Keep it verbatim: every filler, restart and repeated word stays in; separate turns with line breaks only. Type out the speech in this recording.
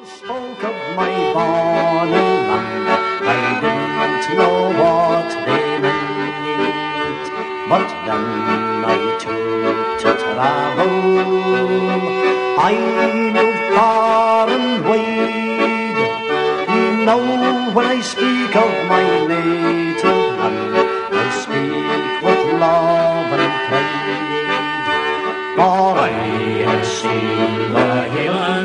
spoke of my bonny land, I didn't know what they meant, but then I took to travel. I moved far and wide. Now when I speak of my native land, I speak with love and pride, for I have seen the hill